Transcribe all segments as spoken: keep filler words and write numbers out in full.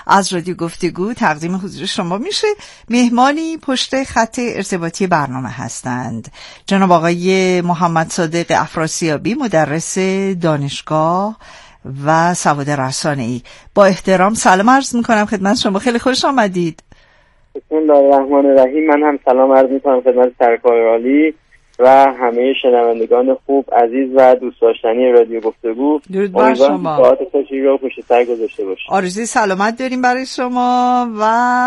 از رادیو گفتگو تقدیم حضور شما میشه. مهمانی پشت خط ارتباطی برنامه هستند جناب آقای محمد صادق افراسیابی، مدرس دانشگاه و سواد رسانه‌ای. با احترام سلام عرض میکنم خدمت شما، خیلی خوش آمدید. بسم الله الرحمن الرحیم. من هم سلام عرض میکنم خدمت سرکار عالی و همه شنوندگان خوب، عزیز و دوست داشتنی رادیو گفتگو. درود بر شما. ساعت خوشی رو پشت سر گذاشته باشید. آرزوی سلامت داریم برای شما. و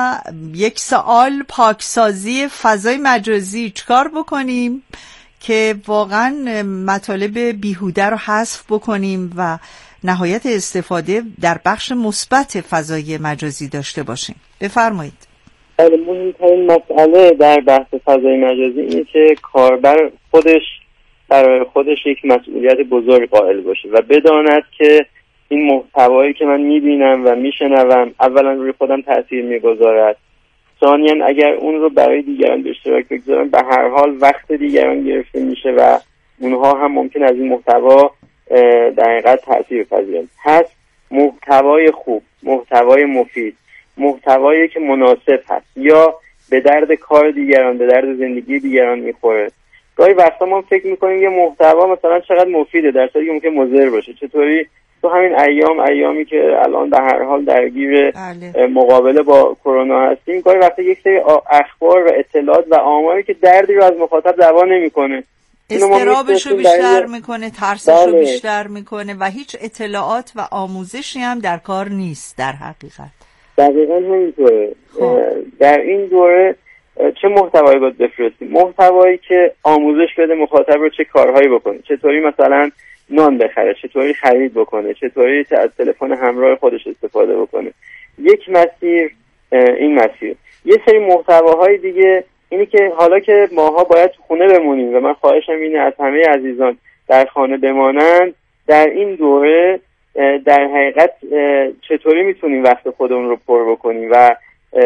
یک سوال، پاکسازی فضای مجازی چیکار بکنیم که واقعا مطالب بیهوده رو حذف بکنیم و نهایت استفاده در بخش مثبت فضای مجازی داشته باشیم؟ بفرمایید. مهمترین مسئله در بحث فضای مجازی اینه که کاربر خودش برای خودش یک مسئولیت بزرگ قائل باشه و بداند که این محتوایی که من میبینم و میشنوم اولا روی خودم تاثیر میگذارد، ثانیاً اگر اون رو برای دیگران به اشتراک بگذارم به هر حال وقت دیگران گرفته میشه و اونها هم ممکن از این محتوا در حقیقت تاثیر بپذیرند. پس محتوای خوب، محتوای مفید، محتوایی که مناسب هست یا به درد کار دیگران، به درد زندگی دیگران میخوره. گاهی وقتا ما فکر میکنیم یه محتوا مثلا چقدر مفیده در صورتی که ممکن مضر باشه. چطوری تو همین ایام ایامی که الان به هر حال درگیر بله. مقابله با کرونا هستیم، گاهی وقتا یک سری اخبار و اطلاعات و آماری که دردی رو از مخاطب دوا نمیکنه، استرابشو بیشتر میکنه، ترسشو بله. بیشتر میکنه و هیچ اطلاعات و آموزشی هم در کار نیست در حقیقت. دقیقاً همینطوره. در این دوره چه محتوایی باید بفرستیم؟ محتوایی که آموزش بده مخاطب رو چه کارهایی بکنه، چطوری مثلا نان بخره، چطوری خرید بکنه، چطوری از تلفن همراه خودش استفاده بکنه. یک مسیر این مسیر. یه سری محتواهای دیگه اینی که حالا که ماها باید خونه بمونیم و من خواهشم اینه از همه عزیزان در خانه بمانند، در این دوره در حقیقت چطوری میتونیم وقت خودمون رو پر بکنیم و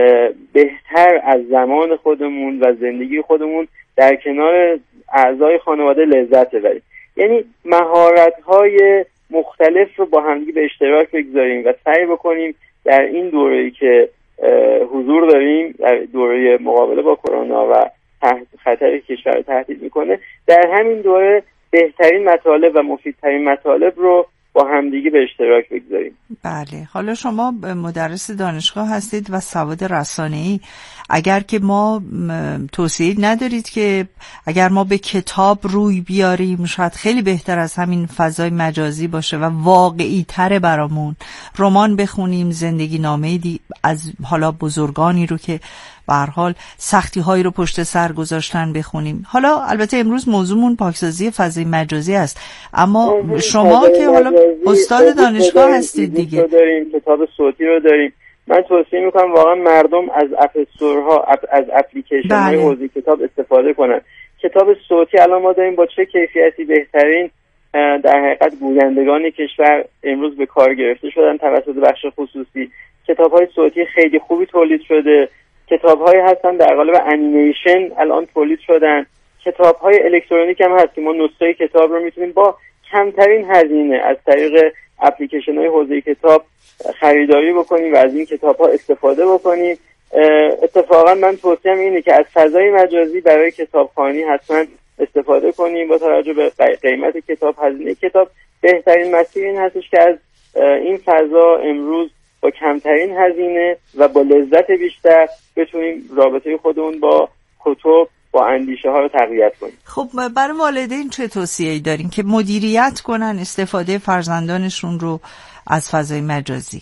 بهتر از زمان خودمون و زندگی خودمون در کنار اعضای خانواده لذت ببریم. یعنی مهارت‌های مختلف رو با همدیگه به اشتراک بگذاریم و سعی بکنیم در این دوره‌ای که حضور داریم، در دوره مقابله با کرونا و تحت خطر کشور تهدید میکنه، در همین دوره بهترین مطالب و مفیدترین مطالب رو با همدیگه به اشتراک بگذاریم. بله. حالا شما مدرس دانشگاه هستید و سواد رسانه‌ای، اگر که ما توصیه ندارید که اگر ما به کتاب روی بیاریم شاید خیلی بهتر از همین فضای مجازی باشه و واقعی تره برامون، رمان بخونیم، زندگی نامه دی از حالا بزرگانی رو که به هر حال سختی هایی رو پشت سر گذاشتن بخونیم. حالا البته امروز موضوعمون پاکسازی فضای مجازی است، اما شما که حالا استاد دانشگاه هستید دیگه، داریم کتاب صوتی رو داریم. من توصیه میکنم واقعا مردم از اپستورها اپ از اپلیکیشن های بله. حوزه کتاب استفاده کنن. کتاب صوتی الان ما داریم با چه کیفیتی بهترین در حقیقت گویندگان کشور امروز به کار گرفته شدن توسط بخش خصوصی. کتاب های صوتی خیلی خوبی تولید شده، کتاب های هستن در قالب انیمیشن الان تولید شدن، کتاب های الکترونیک هم هست که ما نسخه کتاب رو میتونیم با کمترین هزینه از طریق اپلیکیشن های حوزه کتاب خریداری بکنیم و از این کتاب ها استفاده بکنیم. اتفاقا من توصیهم اینه که از فضای مجازی برای کتابخوانی حتما استفاده کنیم. با توجه به قیمت کتاب، هزینه کتاب، بهترین مسیر این هستش که از این فضا امروز با کمترین هزینه و با لذت بیشتر بتونیم رابطه خودمون با کتب، با اندیشه ها رو تقویت کنیم. خب برای والدین چه توصیه‌ای دارین که مدیریت کنن استفاده فرزندانشون رو از فضای مجازی؟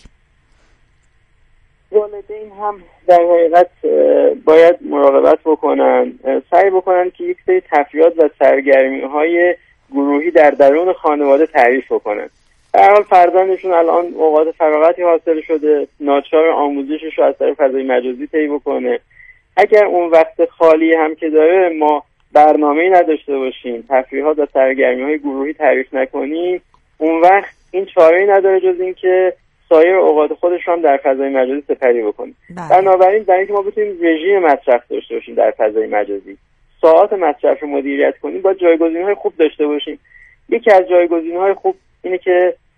والدین هم در حقیقت باید مراقبت بکنن، سعی بکنن که یک سری تفریحات و سرگرمی های گروهی در درون خانواده تعریف بکنن. در حال فرزندشون الان اوقات فراغتی حاصل شده، ناچار آموزشش رو از طریق فضای مجازی طی بکنه. اگر اون وقت خالی هم که داره ما برنامه‌ای نداشته باشیم، تفریحات و سرگرمی‌های گروهی تعریف نکنیم، اون وقت این چاره‌ای نداره جز این که سایر اوقات خودش رو هم در فضای مجازی سپری بکنه. بنابراین برای اینکه ما بتونیم رژیم مصرف داشته باشیم در فضای مجازی، ساعات مصرف رو مدیریت کنیم، باید جایگزین‌های خوب داشته باشیم. یکی از جایگزین‌های خوب اینه که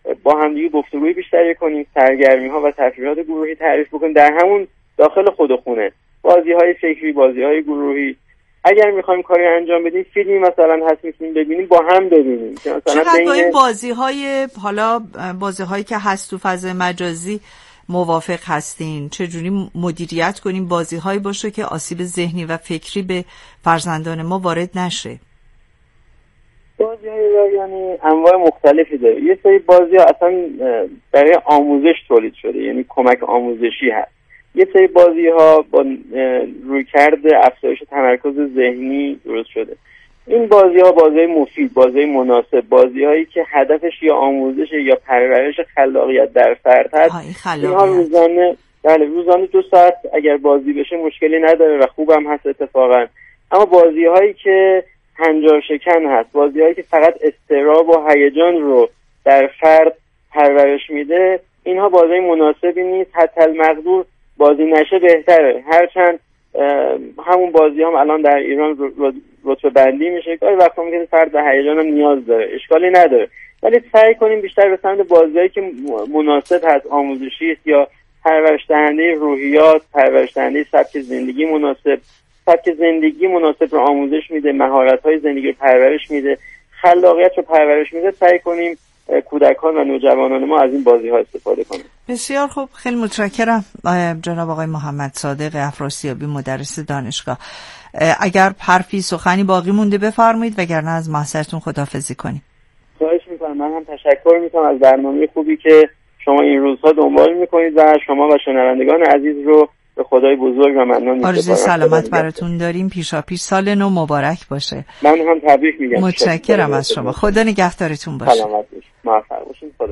با همدیگه گفتگوی بیشتری کنیم، سرگرمی ها و تفریحات گروهی تعریف بکنیم در همون داخل خود خونه، بازی های فکری، بازی های گروهی. اگر میخوایم کاری انجام بدیم فیلمی مثلا هست میتونیم ببینیم با هم ببینیم. چقدر با این بازی های حالا بازی هایی که هست تو فضای مجازی موافق هستین؟ چجوری مدیریت کنیم بازی هایی باشه که آسیب ذهنی و فکری به فرزندان ما وارد نشه؟ بازی های رایانه انواع مختلفی داره. یه سری بازی ها اصلا برای آموزش تولید شده، یعنی کمک آموزشی هست. یه سری بازی ها با رویکرد افزایش تمرکز ذهنی درست شده. این بازی ها بازی مفید، بازی مناسب، بازی هایی که هدفش یا آموزش یا پرورش خلاقیت در فرد هست. اینها روزانه بله روزانه دو ساعت اگر بازی بشه مشکلی نداره و خوبم هست اتفاقا. اما بازی هایی که هنجار شکن هست، بازی هایی که فقط اضطراب و هیجان رو در فرد پرورش میده، اینها بازی مناسبی نیست. حتی المقدور بازی نشه بهتره. هرچند همون بازی هم الان در ایران رتبه بندی میشه، گاهی وقتا ممکنه فرد به هیجان هم نیاز داره، اشکالی نداره، ولی سعی کنیم بیشتر به سمت بازیایی که مناسب هست، آموزشی است یا پرورش دهنده روحیات، پرورش دهنده سبک زندگی مناسب. سبک زندگی مناسب رو آموزش میده، مهارت‌های زندگی رو پرورش میده، خلاقیت رو پرورش میده. سعی کنیم کودکان و نوجوانان ما از این بازی‌ها استفاده کنیم. بسیار خوب، خیلی متشکرم جناب آقای محمد صادق افراسیابی، مدرس دانشگاه. اگر حرفی سخنی باقی مونده بفرمایید، وگرنه از محضرتون خداحافظی کنیم. خواهش می‌کنم. من هم تشکر می‌کنم از برنامه خوبی که شما این روزها دنبال می‌کنید و شما و شنوندگان عزیز رو به خدای بزرگ و ممنون می‌سپارم. آرزوی سلامت براتون داریم. پیشا پیش سال نو مبارک باشه. من هم تبریک میگم. متشکرم از شما. خدا نگهدارتون باشه. سلامت باشید. موفق باشید. خدا.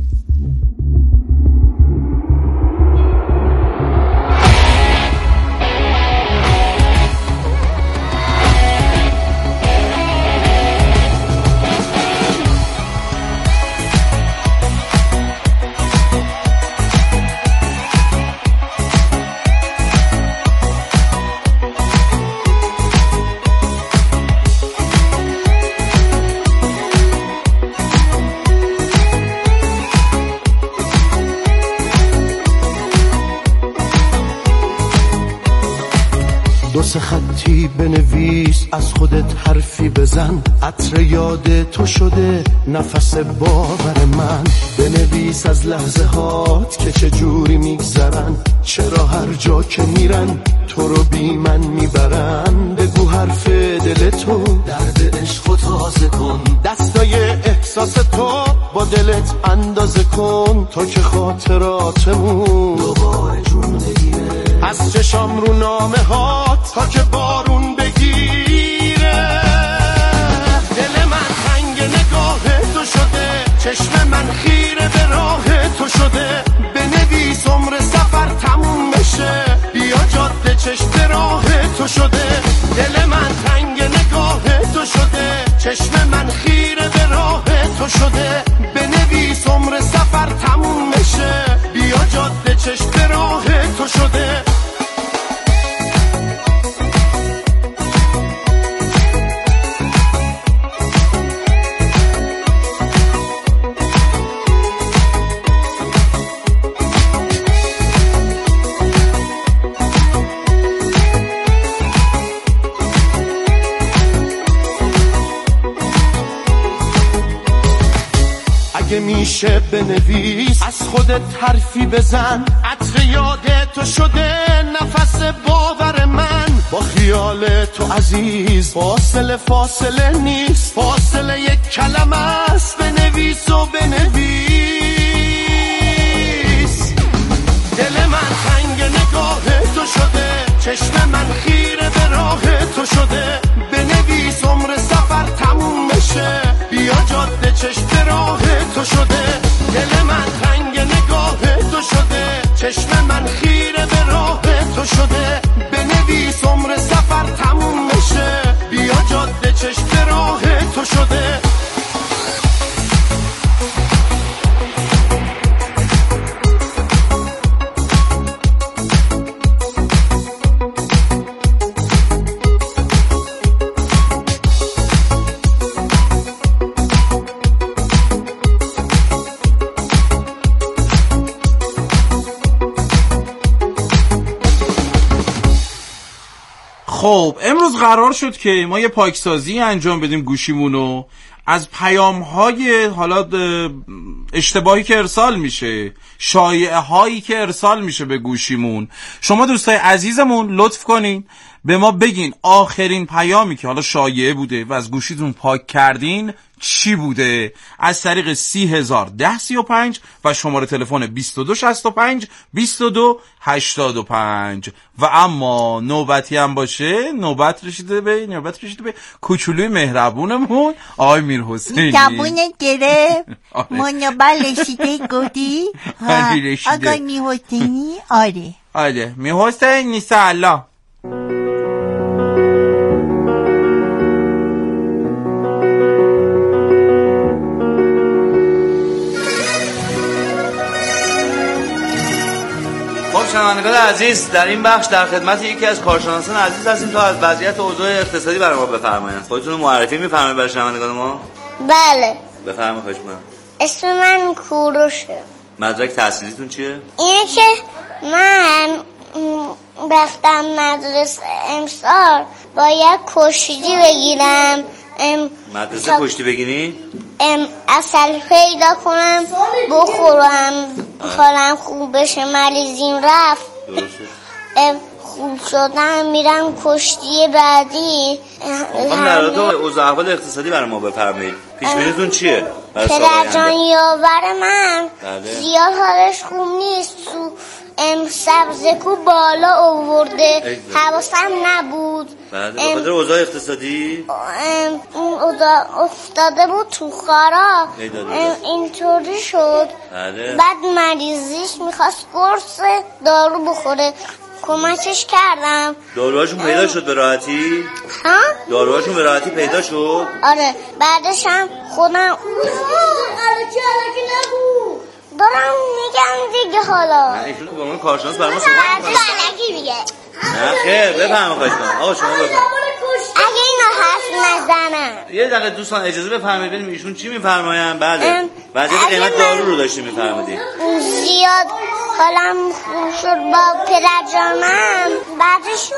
دو سه خطی بنویس، از خودت حرفی بزن، عطر یاد تو شده نفس باور من. بنویس از لحظه هات که چه جوری میگذرن، چرا هر جا که میرن تو رو بی من میبرن. بگو حرف دل تو، درد عشق و تازه کن، دستای احساس تو با دلت اندازه کن، تا که خاطراتمون دوباره جون بگیره. از چشام رو نامه هات تا که بارون بگیره. دل من تنگ نگاه تو شده، چشم من خیره به راه تو شده. بنویس عمر سفر تموم بشه، بیا جاده چشم راه تو شده. دل من تنگ نگاه تو شده، چشم من خیره به راه تو شده. بنویس عمر سفر تموم بشه، بیا جاده چشم راه تو شده. اگه میشه بنویس، از خودت حرفی بزن، عطر یاد تو شده نفس باور من. با خیال تو عزیز فاصله فاصله نیست، فاصله یک کلمه است. بنویس و بنویس. دل من تنگ نگاه تو شده، چشم من خیره به راه تو شده. بنویس عمر سفر تموم بشه، بیا جاده چشم راه تو شده. دل من تنگ نگاه تو شده، چشم من خیره به راه تو شده. بنویس عمر سفر تموم بشه، بیا جاده چشم راه تو شده. خب امروز قرار شد که ما یه پاکسازی انجام بدیم گوشیمونو از پیام‌های حالا اشتباهی که ارسال میشه، شایعه‌هایی که ارسال میشه به گوشیمون. شما دوستای عزیزمون لطف کنین به ما بگین آخرین پیامی که حالا شایعه بوده و از گوشیتون پاک کردین چی بوده، از طریق سی هزار ده سی و پنج و شماره تلفن بیست و دو شصت و پنج بیست و دو هشتاد و پنج. و اما نوبتی هم باشه نوبت رسیده به نوبت رسیده به کوچولوی مهربونمون آقای میر حسینی. زبونه گره منو بالشیده گودی آقای میر حسینی. آره آره میر حسینی سلام. شنوندگان عزیز، در این بخش در خدمت یکی از کارشناسان عزیز هستیم تا از وضعیت اوضاع اقتصادی برای ما بفرمایند. خودتون رو معرفی می‌فرمایید برای شنوندگان ما؟ بله. بفرمایید خواهش می‌کنم. اسم من کوروشه. مدرک تحصیلیتون چیه؟ اینه که من رفتم مدرسه امسال باید کشتی بگیرم. مدرسه کشتی بگیری؟ ام اصل پیدا کنم بخورم حالم خوب بشه مریضیم رفت ام خوب شدم میرم کشتی بعدی. خواهم در رابطه با اوضاع احوال اقتصادی برای ما بفرمایید. پیش بینیتون چیه؟ پدرجان یاور من زیاد حالش خوب نیست، تو ام سبزکو بالا آورده حواسم نبود. بعد به خاطر اوضاع اقتصادی ام اوضاع افتاده بود تو خارا اینطوری شد. بله. بعد مریضیش میخواست قرص دارو بخوره کمکش کردم. داروهاشون پیدا شد به راحتی؟ ها؟ داروهاشون به راحتی پیدا شد؟ آره بعدش هم خودم دارم میگم دیگه حالا نه ایشون با من کارشناس برای ما صحبت میکنه میگه نه خیر بفرمایید خواهش کنم. آقا شما بفرمایید. اگه اینا حرف نزنن یه دقیقه دوستان اجازه بفرمایید ببینیم ایشون چی میفرمایند. بله وضعیت قیمت دارو رو داشتیم میفرمایید. زیاد حالم خوب شد با پدرجانم بعدش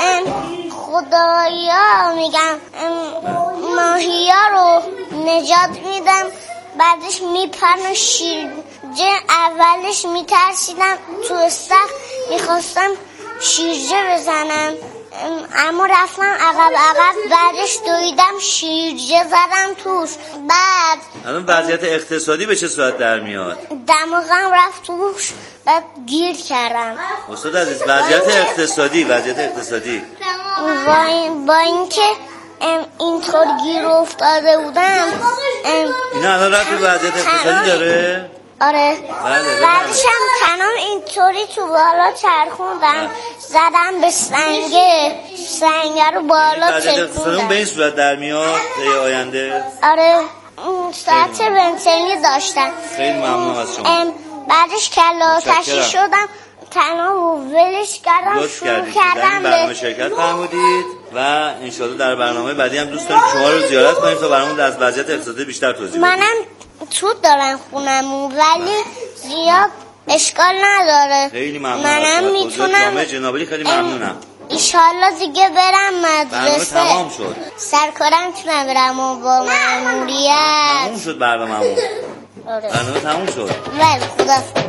خدایا میگم ماهیا رو نجات میدم بعدش میپرن شیرجه. اولش میترسیدم تو استخ میخواستم شیرجه بزنم اما رفتم عقب عقب بعدش دویدم شیرجه زدم توش. بعد الان وضعیت اقتصادی به چه صورت در میاد؟ دماغم رفت توش بعد گیر کردم. استاد عزیز وضعیت اقتصادی وضعیت اقتصادی با, این با اینکه اینطور گیر افتاده بودم اینا الان رفت به وضعیت اقتصادی داره؟ آره بعدش هم تنم اینطوری تو بالا چرخوندم زدم به سنگه سنگه رو بالا تکوندم. به این صورت در میاد در آینده؟ آره ساعت بنزینی داشتم. خیلی ممنون از شما. بعدش کلا تشی شدم تنها ولش کردم شروع کردم به برنامه شرکت فرمودید و انشالله در برنامه بعدی هم دوست داریم شما رو زیارت کنیم تا برامون از وضعیت اقتصادی بیشتر توضیح بدید. منم توت دارم خونمون ولی زیاد اشکال نداره. خیلی ممنون. منم میتونم جنابالی خیلی ممنونم. ایشالله دیگه برم مدرسه. برنامه تمام شد. سرکارم میتونم برم و با ماموریت. تمام شد برنامه. آره. برنامه تمام شد. ولی خدا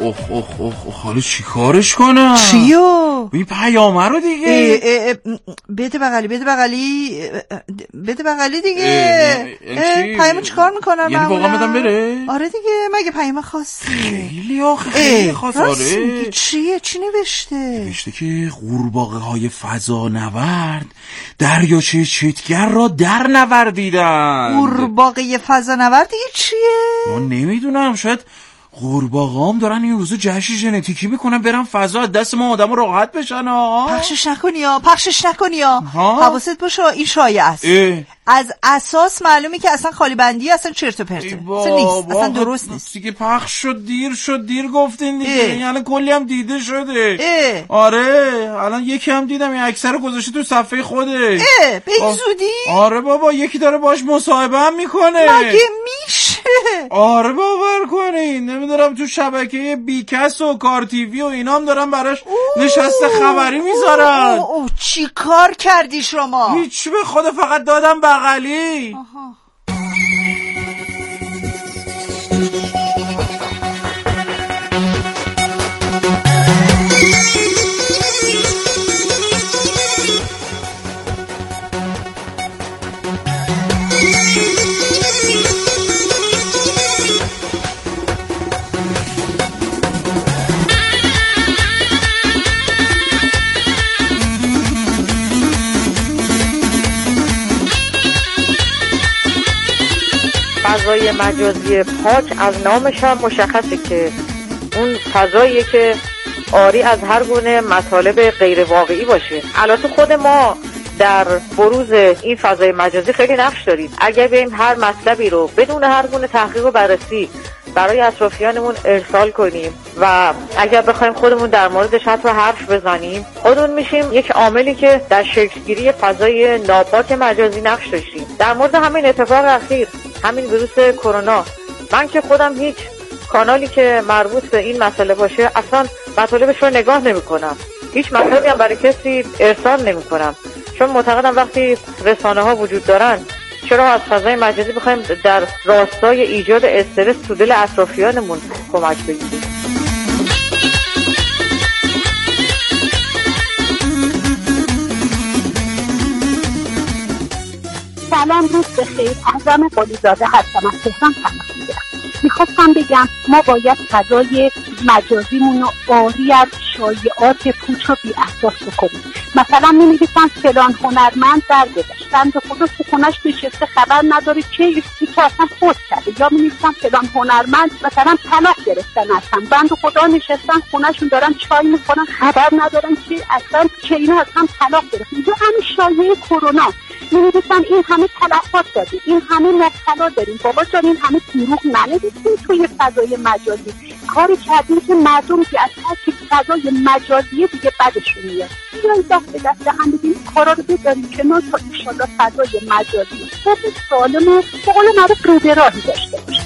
اوه اوه اوه حالا چی کارش کنم؟ چیو؟ بی پیامه رو دیگه. اه اه اه بده بغلی بده بغلی بده بغلی دیگه. پیامو چی کار میکنن؟ یعنی واقعا بدم بره؟ آره دیگه، مگه پیام خاصی؟ خیلی آخه خیلی خاص. آره چیه؟ چی نوشته؟ نوشته که قورباغه های فضا نورد دریاچه چیتگر را در نوردیدند. قورباغه فضا نورد دیگه چیه؟ ما نمیدونم، شاید قورباغه‌ام دارن این روزا جشن ژنتیکی میکنن برن فضا، از دست ما آدمو راحت بشن. ها پخشش نکنی ها پخشش نکنی ها حواست باشه، این شایعه است. از اساس معلومه که اصلا خالی بندی، اصلا چرت و پرته، اصلا نیست، اصلا درست نیست دیگه. پخش شد، دیر شد، دیر گفتین دیگه. یعنی کلی هم دیده شده. اه. آره الان یکی هم دیدم این اکثر گذاشته تو صفحه خوده. اه به این زودی؟ آره بابا، یکی داره باش مصاحبه هم میکنه. مگه میشه؟ آره باور کنین، نمیدونم تو شبکه بیکس و کار تیوی و اینام دارن براش نشسته خبری میذارن. اوه اوه چی کار کردی شما؟ هیچ، به خدا فقط دادم بغلی. آها. فضای مجازی پاک از نامش هم مشخصه که اون فضاییه که عاری از هر گونه مطالب غیر واقعی باشه. البته خود ما در بروز این فضای مجازی خیلی نقش داریم. اگر بریم هر مطلبی رو بدون هر گونه تحقیق و بررسی برای اطرافیانمون ارسال کنیم و اگر بخوایم خودمون در موردش حتی حرف بزنیم، خودمون میشیم یک عاملی که در شکلگیری فضای ناپاک مجازی نقش داشتیم. در مورد همین اتفاق اخیر، همین ویروس کرونا، من که خودم هیچ کانالی که مربوط به این مسئله باشه اصلا مطالبش رو نگاه نمی کنم، هیچ مطلبی هم برای کسی ارسال نمی کنم، چون معتقدم وقتی رسانه ها وجود دارن چرا از فضای مجازی بخوایم در راستای ایجاد استرس تو دل اطرافیانمون کمک بگیریم. سلام، روز بخیر. اعظم قلیزاده هستم، از تهران تماس میگیرم. میخواستم بگم ما باید فضای مجازیمون رو عاری از شایعات پوچ و بی اساس بکنیم. مثلا می‌نویسن فلان هنرمند درگذشت، بنده خدا تو خونش نشسته خبر نداره که یکی که اصلا فوت کرده، یا می‌نویسن فلان هنرمند مثلا طلاق گرفتن، اصلا بنده خدا نشستن خونه‌شون دارن چای می‌خورن خبر ندارن که اصلا که اینا اصلا طلاق گرفتن. یا همین شایعه کرونا می‌نویسن این همه تلفات دادیم، این همه مبتلا داریم. بابا جان این همه دروغ ننویسین توی فضای مجازی. کاری کردیم که مردم که از هر فضای مجازی دیگه بدشون میاد. بیایید دست به دست هم بگیم کارا رو بذاریم کنار تا انشالله فضای مجازی خوب سالم و به قول معروف رو به راهی داشته باشه.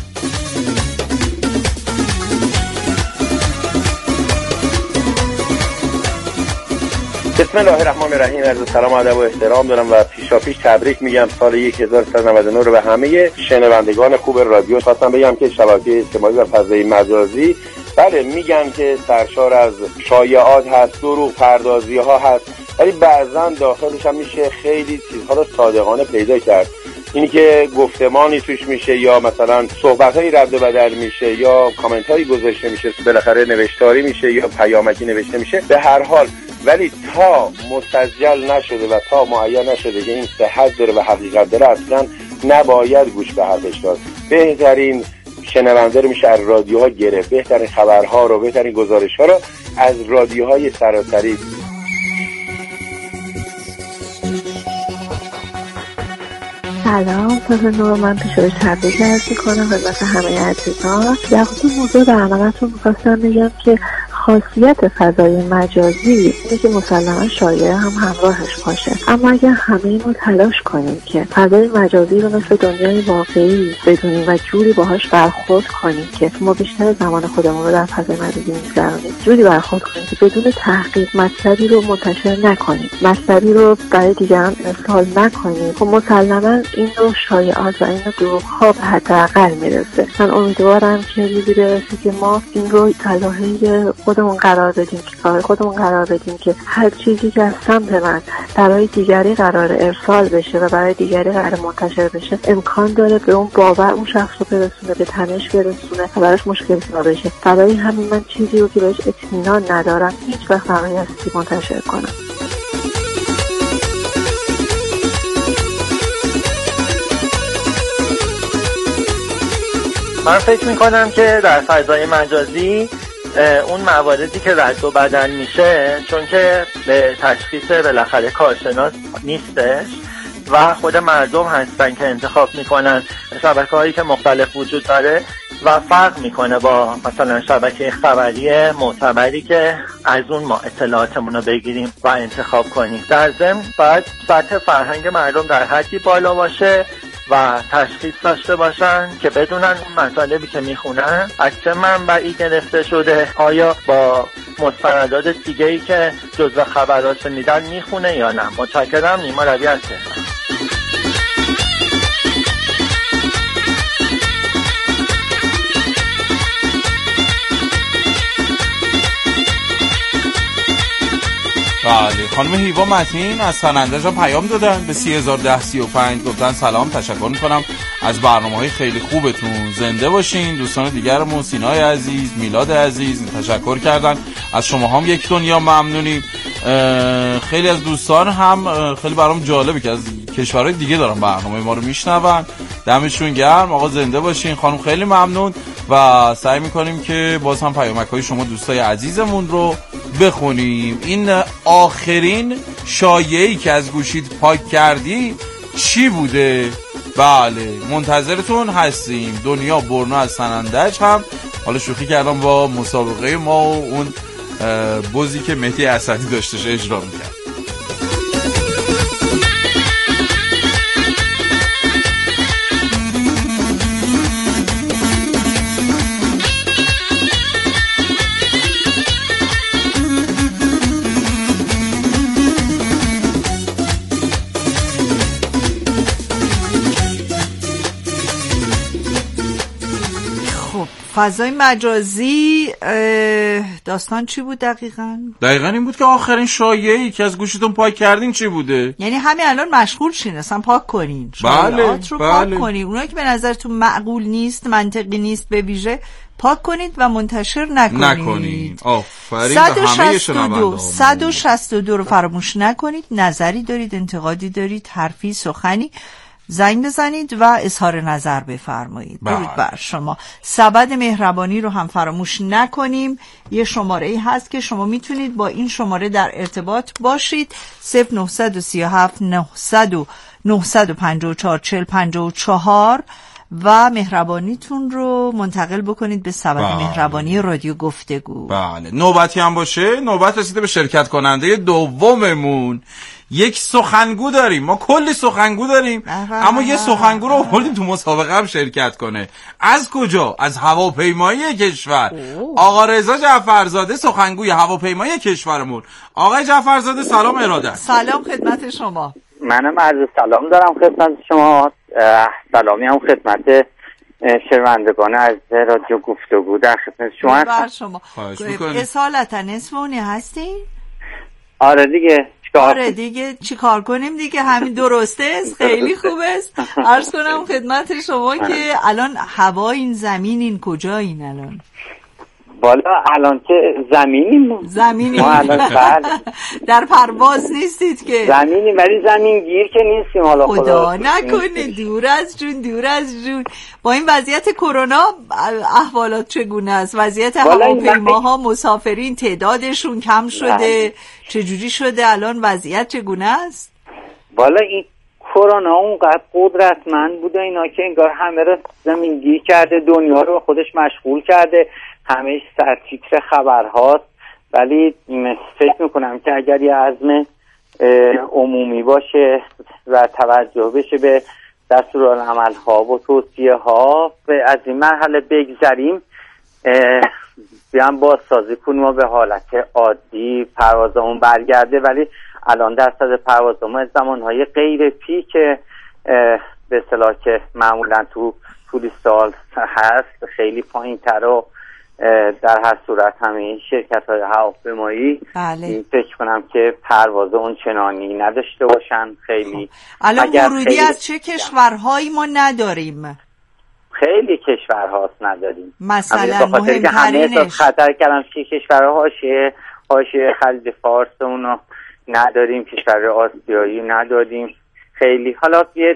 بسم الله الرحمن الرحیم. عرض سلام و ادب و احترام دارم و پیشا پیش تبریک میگم سال هزار و سیصد و نود و نه رو به همه شنوندگان خوب رادیو. خواستم بگم که شبکه اجتماعی و فضای مجازی بله میگن که سرشار از شایعات هست، دروغ پردازی ها هست، ولی بعضا داخلش هم میشه خیلی چیزها رو صادقانه پیدا کرد. اینی که گفتمانی توش میشه یا مثلا صحبت‌هایی رد و بدل میشه یا کامنت‌هایی گذاشته میشه، بالاخره نوشتاری میشه یا پیامکی نوشته میشه، به هر حال ولی تا مستجل نشده و تا معین نشده که این صحت داره و حقیقت داره اصلا نباید گوش به حرفش داد. بهترین شنونده رو میشه از رادیوها گرفت، بهترین خبرها رو، بهترین گزارش‌ها رو از رادیوهای سراسری. سلام، تازه نور من پیش روش تبریک عرض می‌کنم خدمت همه عزیزان. در خصوص موضوع برنامه‌تون می‌خواستم بگم که خاصیت فضای مجازی اینه که مسلما شایعه هم همراهش باشه، اما اگر همه اینو تلاش کنیم که فضای مجازی رو مثل دنیای واقعی بدونیم و جوری باهاش برخورد کنیم که ما بیشتر زمان خودمون رو در فضای مجازی می‌گذرونیم، جوری برخورد کنیم که بدون تحقیق مطلبی رو منتشر نکنیم، مطلبی رو برای دیگران ارسال نکنیم، خب مسلما این نوع شایعات و این نوع دروغ‌ها به حداقل میرسه. من امیدوارم که روزی برسه که ما این رو تلاهی خودمون قرار بدیم، که کار خودمون قرار بدیم، که هر چیزی که از سمت من برای دیگری قرار ارسال بشه و برای دیگری قرار منتشر بشه امکان داره به اون باور اون شخص رو برسونه، به تنش برسونه و براش مشکل سازا بشه. برای همین من چیزی رو که بهش اطمینان ندارم هیچ وقت برای هستی منتشر کنم. من فکر میکنم که در فضای مجازی اون مواردی که رد و بدل میشه، چون که به تشخیص بالاخره کارشناس نیستش و خود مردم هستن که انتخاب میکنن شبکه‌هایی که مختلف وجود داره و فرق میکنه با مثلا شبکه خبری معتبری که از اون ما اطلاعاتمون رو بگیریم و انتخاب کنیم. در ضمن باید سطح فرهنگ مردم در حدی بالا باشه و تشخیص داشته باشن که بدونن اون مطالبی که میخونن از چه منبعی گرفته شده، آیا با مستندات دیگه‌ای که جزو خبرات میدن میخونه یا نه. متشکرم. نیما روی از تهران. بله، خانم هیوا متین از سنندج پیام دادن به سی هزار ده سی و پنج، گفتن سلام، تشکر میکنم از برنامه‌های خیلی خوبتون، زنده باشین. دوستان دیگرمون سینای عزیز، میلاد عزیز تشکر کردن. از شما هم یک دنیا ممنونیم. خیلی از دوستان هم خیلی برام جالبه که از کشورهای دیگه دارن برنامه ما رو میشنون، دمشون گرم. آقا زنده باشین. خانم خیلی ممنون و سعی میکنیم که باز هم پیامک‌های شما دوستای عزیزمون رو بخونیم. این آخرین شایعه‌ای که از گوشیت پاک کردی چی بوده؟ بله منتظرتون هستیم. دنیا برنا از سنندج هم حالا شوخی کردم با مسابقه ما و اون بازی که مهدی اسدی داشتش اجرا میکرد. فضای مجازی داستان چی بود دقیقاً؟ دقیقاً این بود که آخرین شایعه‌ای که از گوشیتون پاک کردین چی بوده؟ یعنی همین الان مشغول شین اصلا پاک کنین، شایعات رو بله. پاک کنین، اونایی که به نظرتون معقول نیست، منطقی نیست، به ویژه پاک کنید و منتشر نکنید. نکنید. آفرین به همه شنونده‌ها. صد و شصت و دو رو فراموش نکنید. نظری دارید، انتقادی دارید، حرفی، سخنی، زنگ بزنید و اظهار نظر بفرمایید. درود بر شما. سبد مهربانی رو هم فراموش نکنیم. یه شماره ای هست که شما میتونید با این شماره در ارتباط باشید. صفر نه سه هفت نه پنج چهار چهل پنجاه و چهار و مهربانیتون رو منتقل بکنید به سبد بله. مهربانی رادیو گفتگو. بله نوبتی هم باشه. نوبت رسیده به شرکت کننده دوممون. یک سخنگو داریم، ما کلی سخنگو داریم اه اما یه سخنگو رو آوردیم تو مسابقه هم شرکت کنه. از کجا؟ از هواپیمایی کشور. اوه. آقا رضا جعفرزاده، سخنگوی هواپیمایی کشورمون. آقای جعفرزاده سلام ارادت. سلام خدمت شما. منم عرض سلام دارم خدمت شما. سلامی هم خدمت شنوندگان از رادیو گفتگو در خدمت شما هستم. شما اصالتا اسمونی هستین؟ آره دیگه. آره دیگه چی کار کنیم دیگه، همین درسته است، خیلی خوبه است. عرض کنم خدمت شما که الان هوا این زمین این کجا این الان؟ بالا الان که زمینیم زمینیم ما الان بله در پرواز نیستید که زمینیم ولی زمین گیر که نیستیم. حالا خدا, خدا نکنه دور از جون دور از جون. با این وضعیت کرونا احوالات چگونه است؟ وضعیت هواپیماها، مسافرین تعدادشون کم شده، چجوری شده الان؟ وضعیت چگونه است؟ والا این کرونا اونقدر قدرتمند بوده اینا که انگار همه رو زمین گیر کرده، دنیا رو خودش مشغول کرده، همه سر تیتر خبرهاست. ولی فکر میکنم که اگر یه عزم عمومی باشه و توجه بشه به دستورالعمل ها و توصیه ها از این مرحله بگذریم، بیان بازسازی کنیم و به حالت عادی پروازمون برگرده. ولی الان درصد پروازمون زمانهای غیر پیک به اصطلاح که معمولا تو طول سال هست خیلی پایین تر و در هر صورت همه شرکت های هواپیمایی بله. فکر کنم که پرواز اون چنانی نداشته باشن خیلی. الان ورودی خیلی از چه کشورهایی ما نداریم؟ خیلی کشورهاست نداریم، مثلا مهمترینش خطر کردم که کشورها حاشیه حاشیه خلیج فارس اونو نداریم، کشور آسیایی نداریم خیلی. حالا یه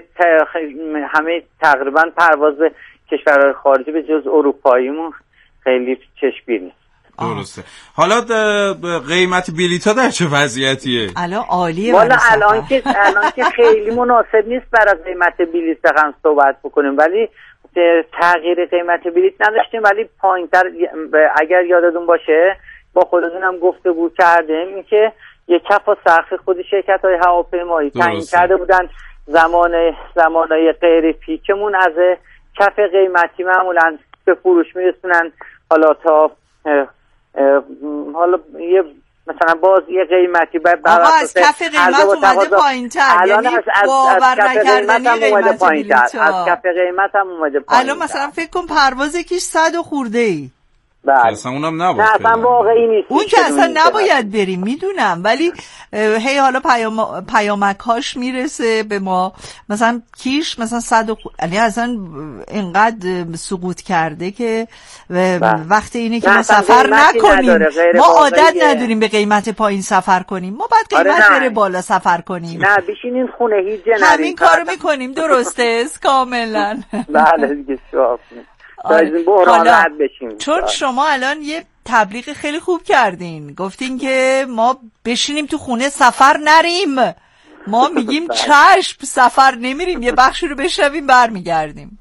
همه تقریبا پرواز کشورهای خارجی به جز اروپاییمون خیلی چشمگیر نیست. درسته. حالا قیمت بلیط‌ها در چه وضعیتیه؟ الان عالیه. والا الان که الان که خیلی مناسب نیست برای قیمت بلیط هم صحبت بکنیم، ولی تغییر قیمت بلیط نداشتیم. ولی پایین‌تر اگر یادتون باشه با خودتون هم گفتگو کردیم این که یک کف و سقف خود شرکت‌های هواپیمایی تعیین کرده بودن زمان زمانهای غیر پیکمون از کف قیمتی معمولاً به فروش میرسونن حالا تا اه اه حالا یه مثلا باز یه قیمتی بر آقا از کف قیمت اومده پایین‌تر، یعنی باور نکردنی قیمت بلیط از کف قیمت هم اومده پایین‌تر. الان مثلا فکر کن پرواز کیش صد و خورده ای. بله اصلا اونم نباید، نه اصلا واقعی نیست اون که اصلا نباید بریم میدونم، ولی هی حالا پیام پیامک هاش میرسه به ما مثلا کیش مثلا صد یعنی اصلا اینقدر سقوط کرده که وقت اینه که ما سفر نکنیم، ما عادت نداریم به قیمت پایین سفر کنیم، ما باید قیمت بره بالا سفر کنیم. نه بشینین خونه هیچ جنری همین کارو میکنیم. درسته کاملا. بله دیگه شو حالا چون شما الان یه تبلیغ خیلی خوب کردین، گفتین که ما بشینیم تو خونه سفر نریم، ما میگیم چشم سفر نمیریم، یه بخشی رو بشنویم برمیگردیم.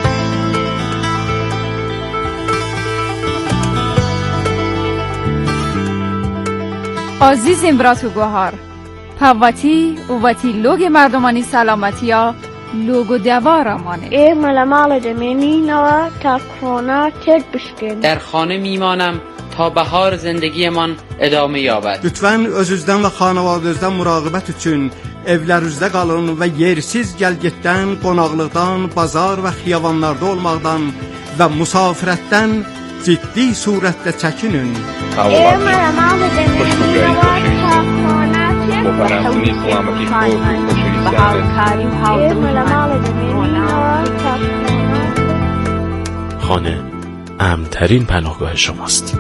عزیزیم براتو گوهار پاواتی اوواتی لوگ مردمانی سلامتی ها لوگو دوارمانه ای ملمال دمینی نوا تا کرونا تد بشکن در خانه میمانم تا بهار زندگیمان ادامه yabad. Lütfən özünüzdən və xanavadınızdan muraqibət üçün evlərinizdə qalın və yersiz gəlgitdən, qonaqlıqdan, bazar və xiyabanlarda olmaqdan və musafirətdən ciddi surətdə çəkinin. ای ملمال دمینی نوا تا کرونا خانه امن‌ترین پناهگاه شماست.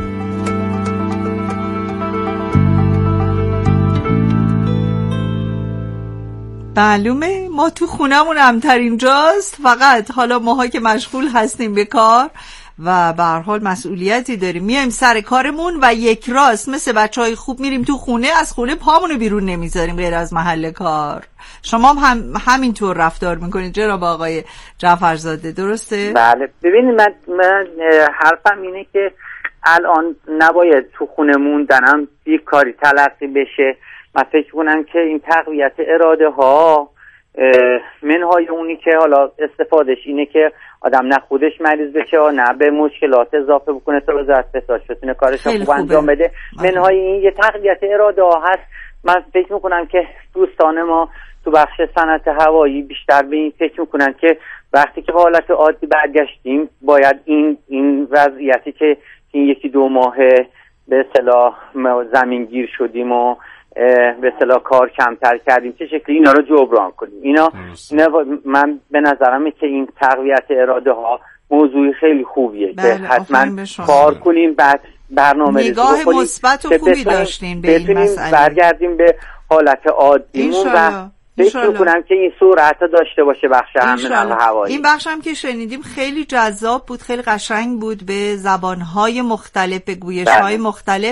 معلومه ما تو خونمون امن‌ترین جاست، فقط حالا ماها که مشغول هستیم به کار و به هر حال مسئولیتی داریم میایم سر کارمون و یک راست مثل بچهای خوب میریم تو خونه، از خونه پامونو بیرون نمیذاریم غیر از محل کار. شما هم همینطور رفتار میکنید جناب آقای جعفرزاده، درسته؟ بله ببینید من, من حرفم اینه که الان نباید تو خونه موندنم یک کاری تلقی بشه. من فکر کنم که این تقویت اراده ها منهای اونی که حالا استفادهش اینه که آدم نه خودش مریض بشه و نه به مشکلات اضافه بکنه تا وزارت بساش بتونه کارش رو خوب انجام بده. منهای این یه تقویت اراده ها هست. من فکر میکنم که دوستان ما تو بخش صنعت هوایی بیشتر به این فکر میکنن که وقتی که حالت عادی برگشتیم باید این این وضعیتی که این یکی دو ماه به اصطلاح زمین گیر شدیم و به اصطلاح کار کمتر کردیم چه شکلی اینا رو جبران کنیم. اینا, اینا من به نظرمه که این تقویت اراده ها موضوعی خیلی خوبیه که حتما کار کنیم، بعد برنامه نگاه مثبت و خوبی داشتین به این مسئله، برگردیم به حالت عادیمون و فکر می‌کنم که این صورت داشته باشه بخش امن هوایی. این بخش هم که شنیدیم خیلی جذاب بود، خیلی قشنگ بود، به زبان‌های مختلف، به گویش‌های مختلف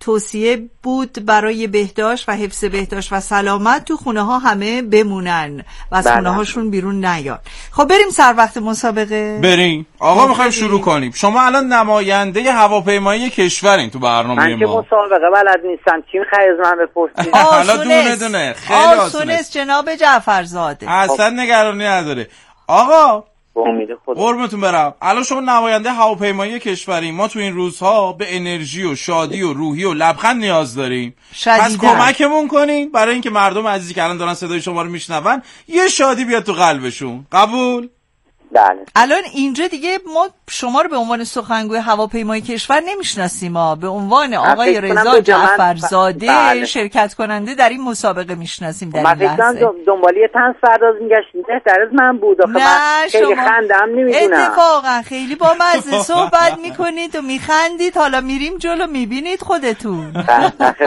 توصیه بود برای بهداشت و حفظ بهداشت و سلامت تو خونه ها همه بمونن و از خونه هاشون بیرون نیان. خب بریم سر وقت مسابقه. بریم آقا، میخوایم شروع کنیم. شما الان نماینده هواپیمایی کشورین تو برنامه ما. من که مسابقه بلد نیستم، چی میخوای از من بپرسید؟ حالا دونه دونه خیلی آسونه است جناب جعفرزاده، اصلا نگرانی نداره. آقا با امید خدا قربونتون برم، الان شما نماینده هواپیمایی کشوری، ما تو این روزها به انرژی و شادی و روحی و لبخند نیاز داریم. پس کمکمون کنین برای اینکه مردم عزیزی که الان دارن صدای شما رو میشنون یه شادی بیاد تو قلبشون. قبول؟ بله. الان اینجا دیگه ما شما رو به عنوان سخنگوی هواپیمای کشور نمیشناسیم، ما به عنوان آقای رضا جعفرزاده بله. شرکت کننده در این مسابقه میشناسیم. در این لحظه من دنبالی تنز پرداز میگشتیم، بهتر از من بود. آخه من خیلی خندم نمیدونم. اتفاقا خیلی با مزه صحبت میکنید و میخندید، حالا میریم جلو میبینید خودتون.